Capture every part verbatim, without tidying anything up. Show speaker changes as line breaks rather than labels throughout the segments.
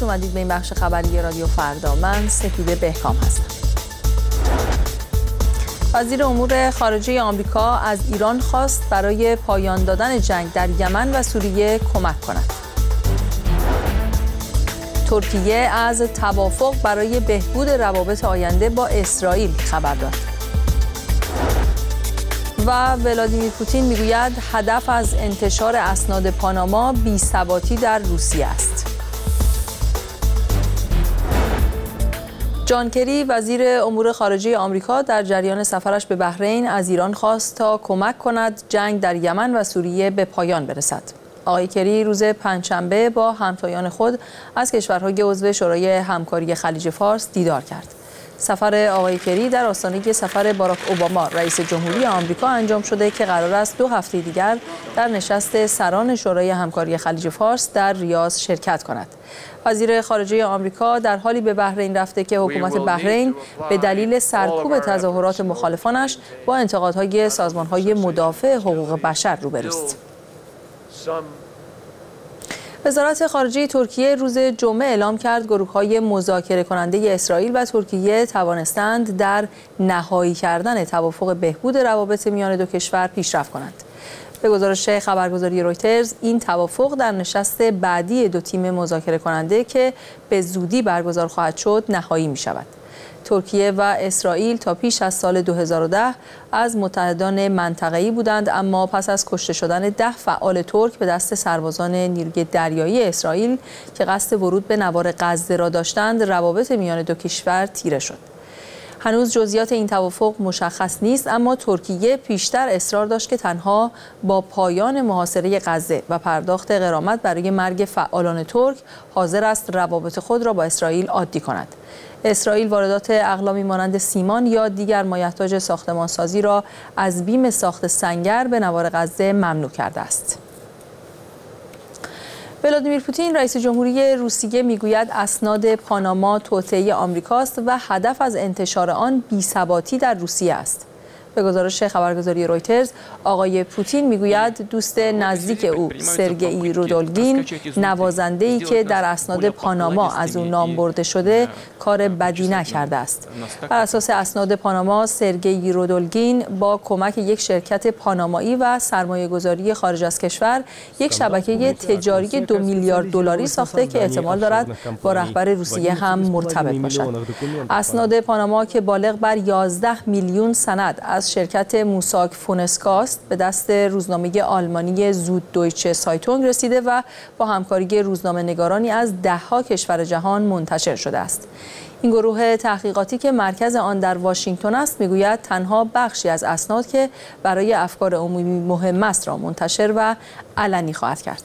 خوش اومدید به این بخش خبری رادیو فردا. من سپیده بهکام هستم. وزیر امور خارجه آمریکا از ایران خواست برای پایان دادن جنگ در یمن و سوریه کمک کند. ترکیه از توافق برای بهبود روابط آینده با اسرائیل خبر داد. و ولادیمیر پوتین میگوید هدف از انتشار اسناد پاناما بی‌ثباتی در روسیه است. جان کری وزیر امور خارجه آمریکا در جریان سفرش به بحرین از ایران خواست تا کمک کند جنگ در یمن و سوریه به پایان برسد. آقای کری روز پنجشنبه با همتایان خود از کشورهای عضو شورای همکاری خلیج فارس دیدار کرد. سفر آقای کری در آستانه سفر باراک اوباما رئیس جمهوری آمریکا انجام شده که قرار است دو هفته دیگر در نشست سران شورای همکاری خلیج فارس در ریاض شرکت کند. وزیر خارجه آمریکا در حالی به بحرین رفته که حکومت بحرین به دلیل سرکوب تظاهرات مخالفانش با انتقادهای سازمانهای مدافع حقوق بشر روبروست. وزارت خارجه ترکیه روز جمعه اعلام کرد گروه‌های مذاکره کننده اسرائیل و ترکیه توانستند در نهایی کردن توافق بهبود روابط میان دو کشور پیشرفت کنند. به گزارش خبرگزاری رویترز این توافق در نشست بعدی دو تیم مذاکره کننده که به زودی برگزار خواهد شد نهایی می شود. ترکیه و اسرائیل تا پیش از سال دو هزار و ده از متحدان منطقه‌ای بودند، اما پس از کشته شدن ده فعال ترک به دست سربازان نیروی دریایی اسرائیل که قصد ورود به نوار غزه را داشتند، روابط میان دو کشور تیره شد. هنوز جزئیات این توافق مشخص نیست، اما ترکیه پیشتر اصرار داشت که تنها با پایان محاصره غزه و پرداخت غرامت برای مرگ فعالان ترک حاضر است روابط خود را با اسرائیل عادی کند. اسرائیل واردات اقلامی مانند سیمان یا دیگر مایحتاج ساختمانسازی را از بیم ساخت سنگر به نوار غزه ممنوع کرده است. ولادیمیر پوتین رئیس جمهوری روسیه میگوید اسناد پاناما توطئه آمریکاست و هدف از انتشار آن بی‌ثباتی در روسیه است. به گزارش خبرگزاری رویترز، آقای پوتین میگوید دوست نزدیک او سرگئی رودولگین، نوازنده‌ای که در اسناد پاناما از او نام برده شده، کار بدی نکرده است. بر اساس اسناد پاناما، سرگئی رودولگین با کمک یک شرکت پانامایی و سرمایه‌گذاری خارج از کشور یک شبکه تجاری دو میلیارد دلاری ساخته که احتمال دارد با رهبر روسیه هم مرتبط باشد. اسناد پاناما که بالغ بر یازده میلیون سند از شرکت موساک فونسکاست به دست روزنامه آلمانی زود دویچه سایتونگ رسیده و با همکاری روزنامه نگارانی از ده‌ها کشور جهان منتشر شده است. این گروه تحقیقاتی که مرکز آن در واشنگتن است میگوید تنها بخشی از اسناد که برای افکار عمومی مهم است را منتشر و علنی خواهد کرد.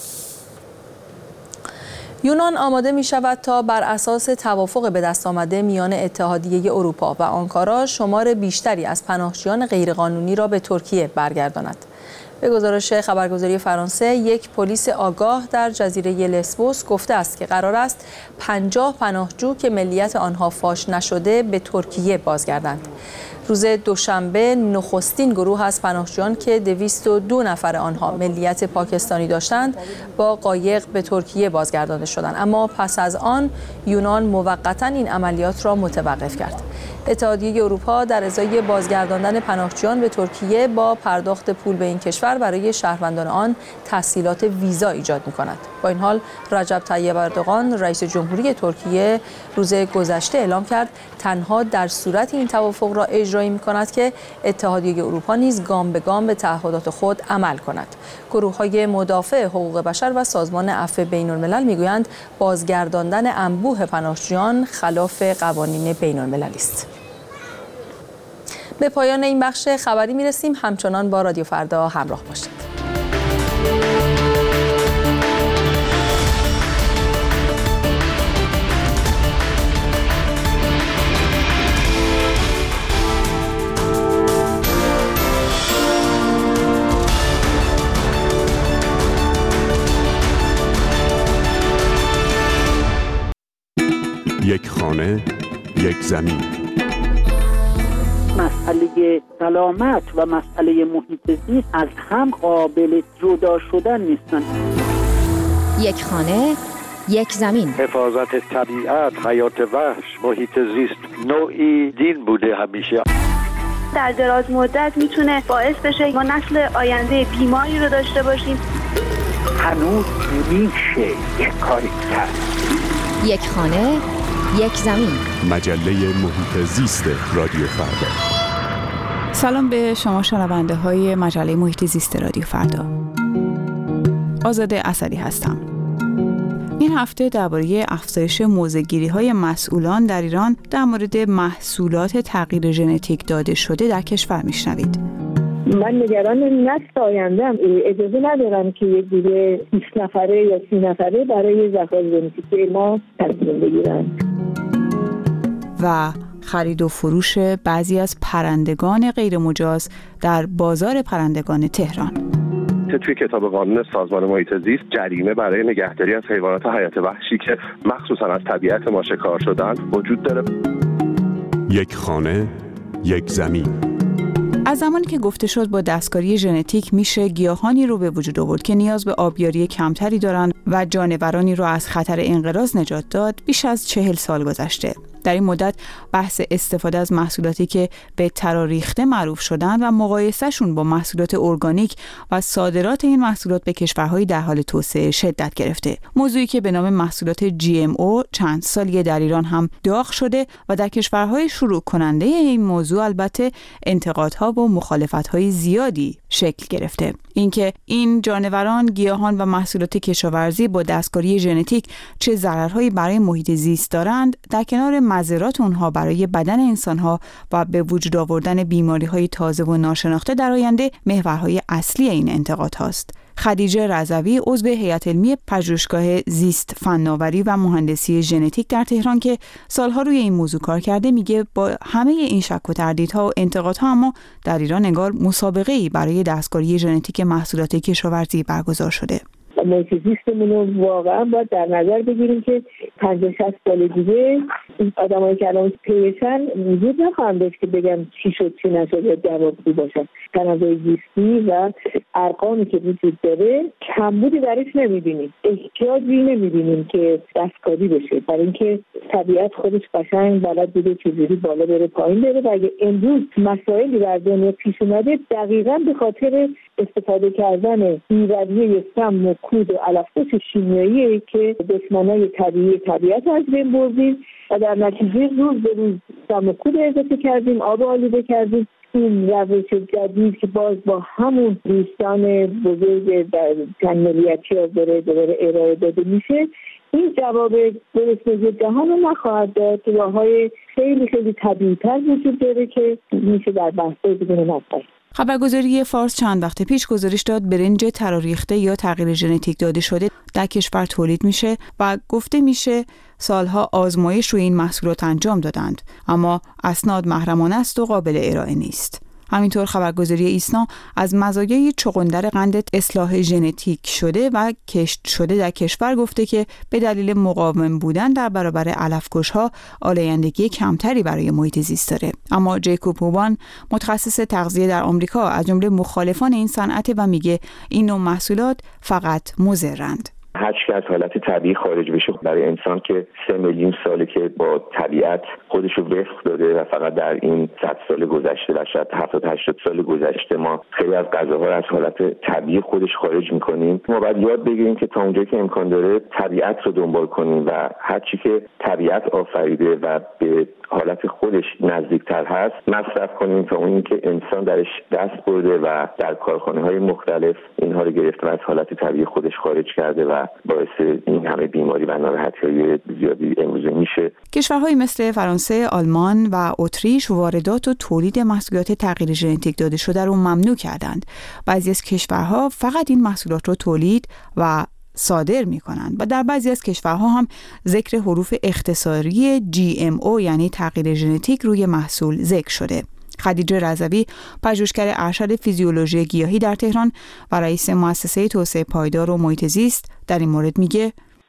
یونان آماده می شود تا بر اساس توافق به دست آمده میان اتحادیه اروپا و آنکارا شمار بیشتری از پناهجویان غیرقانونی را به ترکیه برگرداند. به گزارش خبرگزاری فرانسه، یک پلیس آگاه در جزیره لسبوس گفته است که قرار است پنجاه پناهجو که ملیت آنها فاش نشده به ترکیه بازگردند. روز دوشنبه نخستین گروه از پناهجویان که دویست و دو نفر آنها ملیت پاکستانی داشتند با قایق به ترکیه بازگردانده شدند، اما پس از آن یونان موقتا این عملیات را متوقف کرد. اتحادیه اروپا در ازای بازگرداندن پناهجویان به ترکیه با پرداخت پول به این کشور برای شهروندان آن تسهیلات ویزا ایجاد می‌کند. با این حال رجب طیب اردوغان رئیس جمهوری ترکیه روز گذشته اعلام کرد تنها در صورت این توافق را اجرایی می‌کند که اتحادیه اروپا نیز گام به گام به تعهدات خود عمل کند. گروه‌های مدافع حقوق بشر و سازمان عفو بین‌الملل می‌گویند بازگرداندن انبوه پناهجویان خلاف قوانین بین‌المللی است. به پایان این بخش خبری می‌رسیم. همچنان با رادیو فردا همراه باشید.
یک خانه، یک زمین.
مسئله سلامت و مسئله محیط زیست از هم قابل جدا شدن نیستن.
یک خانه، یک زمین.
حفاظت طبیعت، حیات وحش، محیط زیست نوعی دین بوده همیشه.
در دراز مدت میتونه باعث بشه ما نسل آینده بیماری رو داشته باشیم.
هنوز میشه یک کاری کرد.
یک خانه، یک زمین.
مجله محیط زیست رادیو فردا.
سلام به شما شنونده های مجله محیط زیست رادیو فردا. آزاده اسدی هستم. این هفته درباره افزایش موضع‌گیری‌های مسئولان در ایران در مورد محصولات تغییر ژنتیک داده شده در کشور میشنوید.
من نگران نسل آینده‌ام. اجازه ندارم که یک گروه بیست نفره یا سی نفره برای ذخایر ژنتیکی ما تصمیم بگیرن.
و خرید و فروش بعضی از پرندگان غیرمجاز در بازار پرندگان تهران.
توی کتاب قانون سازمان محیط زیست جریمه برای نگهداری از حیوانات حیات وحشی که مخصوصا از طبیعت ما شکار شدن وجود داره.
یک خانه، یک زمین.
از زمانی که گفته شد با دستکاری ژنتیک میشه گیاهانی رو به وجود آورد که نیاز به آبیاری کمتری دارن و جانورانی رو از خطر انقراض نجات داد، بیش از چهل سال گذشته. در این مدت بحث استفاده از محصولاتی که به تراریخته معروف شدن و مقایسهشون با محصولات ارگانیک و صادرات این محصولات به کشورهای در حال توسعه شدت گرفته. موضوعی که به نام محصولات جی ام او چند سالیه در ایران هم داغ شده و در کشورهای شروع کننده این موضوع البته انتقادها و مخالفت‌های زیادی شکل گرفته. اینکه این جانوران، گیاهان و محصولات کشاورزی با دستکاری ژنتیک چه ضررهایی برای محیط زیست دارند، در کنار مضرات اونها برای بدن انسانها و به وجود آوردن بیماری‌های تازه و ناشناخته در آینده محورهای اصلی این انتقاد هاست. خدیجه رضوی عضو هیئت علمی پژوهشگاه زیست فناوری و مهندسی ژنتیک در تهران که سالها روی این موضوع کار کرده میگه با همه این شک و تردیدها و انتقادها اما در ایران انگار مسابقه‌ای برای دستکاری ژنتیک محصولات کشاورزی برگزار شده.
محیط زیستمون رو واقعا باید در نظر بگیریم که پنجاه شصت سال دیگه این آدمایی که الان پیشن وجود نخواهند داشت که بگم چی شد چی نشد یا جوابگو باشن. تنوع زیستی و ارقامی که وجود داره کمبودی درش نمیبینیم، احتیاجی نمیبینیم که دستکاری بشه، برای اینکه طبیعت خودش قشنگ بلد بوده چجوری بالا بره پایین بره و اگه امروز مسائلی در دنیا پیش اومده دقیقاً به خاطر استفاده کردن بی‌رویه سم و کود و علف‌پوش شیمیایی که دشمنای طبیعی طبیعت از بین بردیم و در نتیجه روز به روز سم و کود اضافه کردیم، آب آلوده کردیم. این روش جدید که باز با همون دوستان بزرگ در چند ملیتی ها داره داره ارائه داده میشه، این جواب درست‌سازی جهان رو نخواهد داد. راه‌های خیلی خیلی طبیعی‌تر وجود داره که میشه در بحث‌های دیگه نفر.
خبرگزاری فارس چند وقت پیش گزارش داد برنج تراریخته یا تغییر ژنتیک داده شده در کشور تولید میشه و گفته میشه سالها آزمایش روی این محصولات انجام دادند، اما اسناد محرمانه است و قابل ارائه نیست. همینطور خبرگزاری ایسنا از مزایای چغندر قند اصلاح ژنتیک شده و کشت شده در کشور گفته که به دلیل مقاوم بودن در برابر علف‌کش‌ها آلایندگی کمتری برای محیط زیست داره. اما جیکوب هوبان متخصص تغذیه در آمریکا از جمله مخالفان این صنعت و میگه این نوع محصولات فقط مضرند.
هر چی از حالت طبیعی خارج بشه برای انسان که سه میلیون ساله که با طبیعت خودش رو وفق داده و فقط در این صد سال گذشته و شاید هفتاد هشتاد سال گذشته ما خیلی از غذاها رو از حالت طبیعی خودش خارج میکنیم. ما باید یاد بگیریم که تا اونجایی که امکان داره طبیعت رو دنبال کنیم و هر چی که طبیعت آفریده و به حالت خودش نزدیکتر هست مصرف کنیم تا اون که انسان درش دست برده و در کارخانه‌های مختلف اینها رو گرفته و از حالت طبیعی خودش خارج کرده و باعث این همه بیماری و ناراحتی‌های زیادی امروزه میشه.
کشورهای مثل فرانسه، آلمان و اتریش واردات و تولید محصولات تغییر ژنتیک داده شده رو ممنوع کردند. بعضی از کشورها فقط این محصولات رو تولید و صادر می کنند و در بعضی از کشورها هم ذکر حروف اختصاری جی ام او یعنی تغییر ژنتیک روی محصول ذکر شده. خدیجه رضوی پژوهشگر ارشد فیزیولوژی گیاهی در تهران و رئیس مؤسسه توسعه پایدار و محیط زیست در این مورد میگه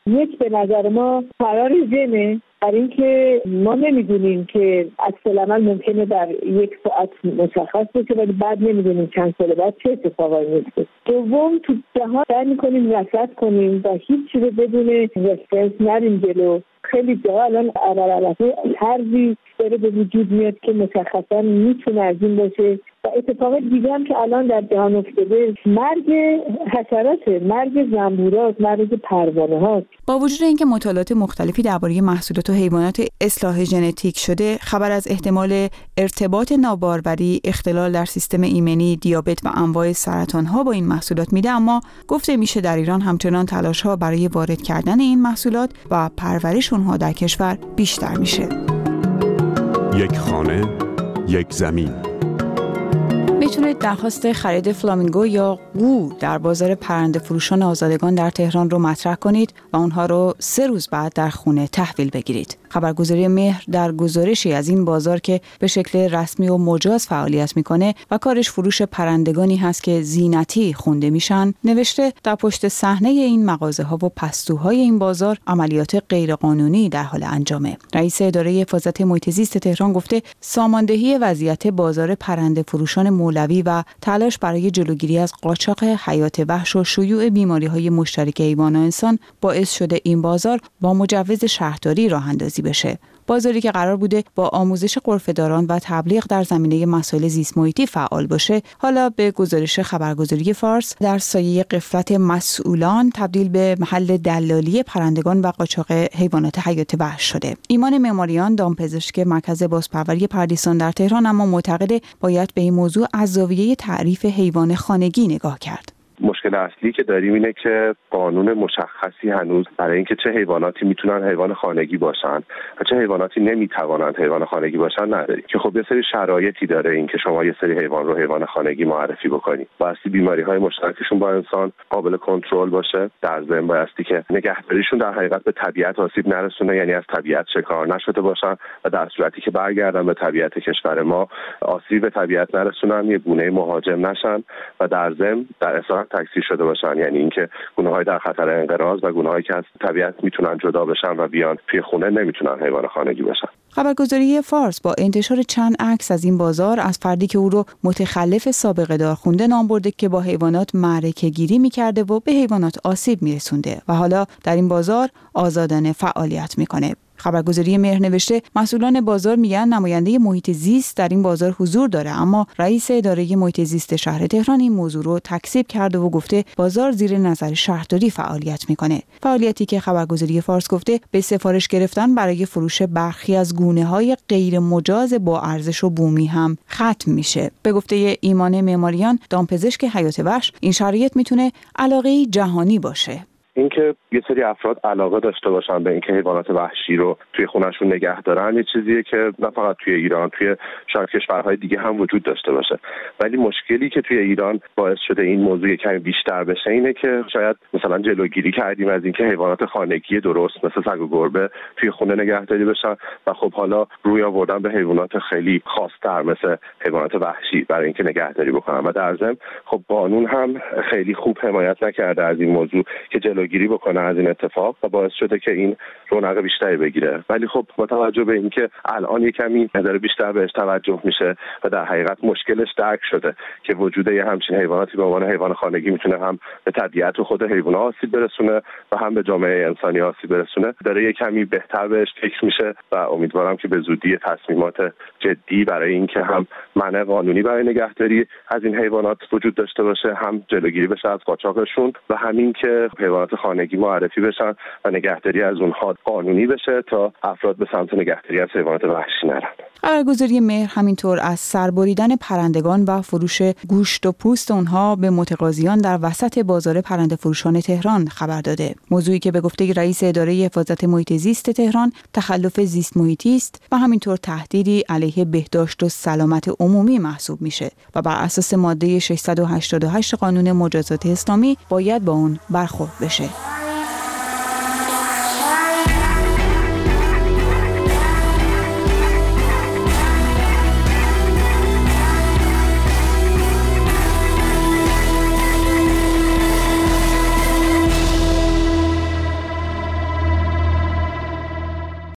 یک به نظر ما فرار ژنه، برای اینکه ما نمیدونیم که عکس العمل ممکنه در یک ساعت مشخص بشه ولی بعد نمیدونیم چند سال بعد چه اتفاقایی میفته. دوم تو جهان سعی میکنیم رصد کنیم و هیچ چیزی بدون رفرنس نریم جلو. خیلی جا الان علالعلفه طرزی داره به وجود میاد که مشخصا میتونه از این باشه و اتفاق دیگه هم که الان در جهان افتاده مرگ حشراته، مرگ زنبورات، مرگ پروانه هاست.
با وجود اینکه مطالعات مختلفی درباره محصولات و حیوانات اصلاح ژنتیک شده، خبر از احتمال ارتباط ناباروری، اختلال در سیستم ایمنی، دیابت و انواع سرطان ها با این محصولات میده، اما گفته میشه در ایران همچنان تلاش ها برای وارد کردن این محصولات و پرورش اونها در کشور بیشتر میشه.
یک خانه، یک زمین.
میتونید درخواست خرید فلامینگو یا قو در بازار پرنده فروشان آزادگان در تهران رو مطرح کنید و اونها رو سه روز بعد در خونه تحویل بگیرید. خبرگزاری مهر در گزارشی از این بازار که به شکل رسمی و مجاز فعالیت میکنه و کارش فروش پرندگانی هست که زینتی خونده میشن، نوشته در پشت صحنه این مغازه ها و پستوهای این بازار عملیات غیرقانونی در حال انجامه. رئیس اداره حفاظت محیط زیست تهران گفته ساماندهی وضعیت بازار پرنده فروشان مولوی و تلاش برای جلوگیری از قاچاق حیات وحش و شیوع بیماری‌های مشترک حیوان و انسان باعث شده این بازار با مجوز شهرداری راه اندازی بشه. بازاری که قرار بوده با آموزش غرفه‌داران و تبلیغ در زمینه مسائل زیست محیطی فعال باشه، حالا به گزارش خبرگزاری فارس در سایه غفلت مسئولان تبدیل به محل دلالی پرندگان و قاچاق حیوانات حیات وحش شده. ایمان معماریان، دامپزشک مرکز بازپروری پردیسان در تهران، اما معتقد باید به این موضوع از زاویه تعریف حیوان خانگی نگاه کرد.
مشکل اصلی که داریم اینه که قانون مشخصی هنوز برای اینکه چه حیواناتی میتونن حیوان خانگی باشن و چه حیواناتی نمیتوانند حیوان خانگی باشن نداریم، که خب یه سری شرایطی داره اینکه شما یه سری حیوان رو حیوان خانگی معرفی بکنید. بایستی بیماری‌های مشترکشون با انسان قابل کنترل باشه، در ضمن بایستی که نگهداریشون در حقیقت به طبیعت آسیب نرسونه، یعنی از طبیعت شکار نشده باشن و در صورتی که برگردن به طبیعت کشور ما آسیب به طبیعت نرسونن، یه گونه مهاجم نشن و در ضمن در اصالت تکثیر شده باشن، یعنی اینکه گونه‌های در خطر انقراض و گونه‌هایی که از طبیعت میتونن جدا بشن و بیان توی خونه نمیتونن حیوان خانگی باشن.
خبرگزاری فارس با انتشار چند عکس از این بازار از فردی که او رو متخلف سابقه دار خونده نام برده که با حیوانات معرکه گیری می‌کرده و به حیوانات آسیب می‌رسونده و حالا در این بازار آزادانه فعالیت می‌کنه. خبرگزاری مهر نوشته مسئولان بازار میگن نماینده محیط زیست در این بازار حضور داره، اما رئیس اداره محیط زیست شهر تهران این موضوع رو تکذیب کرده و گفته بازار زیر نظر شهرداری فعالیت میکنه. فعالیتی که خبرگزاری فارس گفته به سفارش گرفتن برای فروش برخی از گونه‌های غیر مجاز با ارزش و بومی هم ختم میشه. به گفته ایمان معماریان، دامپزشک حیات وحش، این شرایط میتونه علاقه جهانی باشه.
اینکه یه سری افراد علاقه داشته باشن به اینکه حیوانات وحشی رو توی خونه‌شون نگه دارن، یه چیزیه که نه فقط توی ایران، توی شاید کشورهای دیگه هم وجود داشته باشه. ولی مشکلی که توی ایران باعث شده این موضوع کمی بیشتر بشه اینه که شاید مثلا جلوگیری کردیم از اینکه حیوانات خانگی درست مثل سگ و گربه توی خونه نگهداری بشن و خب حالا روی آوردن به حیوانات خیلی خاص‌تر مثل حیوانات وحشی برای اینکه نگهداری بکنن و در ضمن خب قانون هم خیلی خوب حمایت نکرده از این موضوع که جلوگیری بکنه از این اتفاق و باعث شده که این رونق بیشتری بگیره. ولی خب با توجه به اینکه الان یه کمی نظر بیشتر بهش توجه میشه و در حقیقت مشکلش درک شده که وجود یه همچین حیواناتی به عنوان حیوان خانگی میتونه هم به طبیعت و خود حیوانات آسیب برسونه و هم به جامعه انسانی آسیب برسونه، داره یه کمی بهتر بهش فکر میشه و امیدوارم که به زودی تصمیمات جدی برای اینکه هم منع قانونی برای نگهداری از این حیوانات وجود داشته باشه، هم جلوگیری بشه از قاچاقشون و همین که حیوانات خانگی معرفی بشن و نگهداری از اونها قانونی بشه تا افراد به سمت نگهداری از حیوانات وحشی نرن.
خبرگزاری مهر همینطور از سربریدن پرندگان و فروش گوشت و پوست اونها به متقاضیان در وسط بازار پرنده فروشان تهران خبر داده. موضوعی که به گفته رئیس اداره حفاظت محیط زیست تهران تخلف زیست محیطی است و همینطور تهدیدی علیه بهداشت و سلامت عمومی محسوب میشه و بر اساس ماده ششصد و هشتاد و هشت قانون مجازات اسلامی باید با اون برخورد بشه.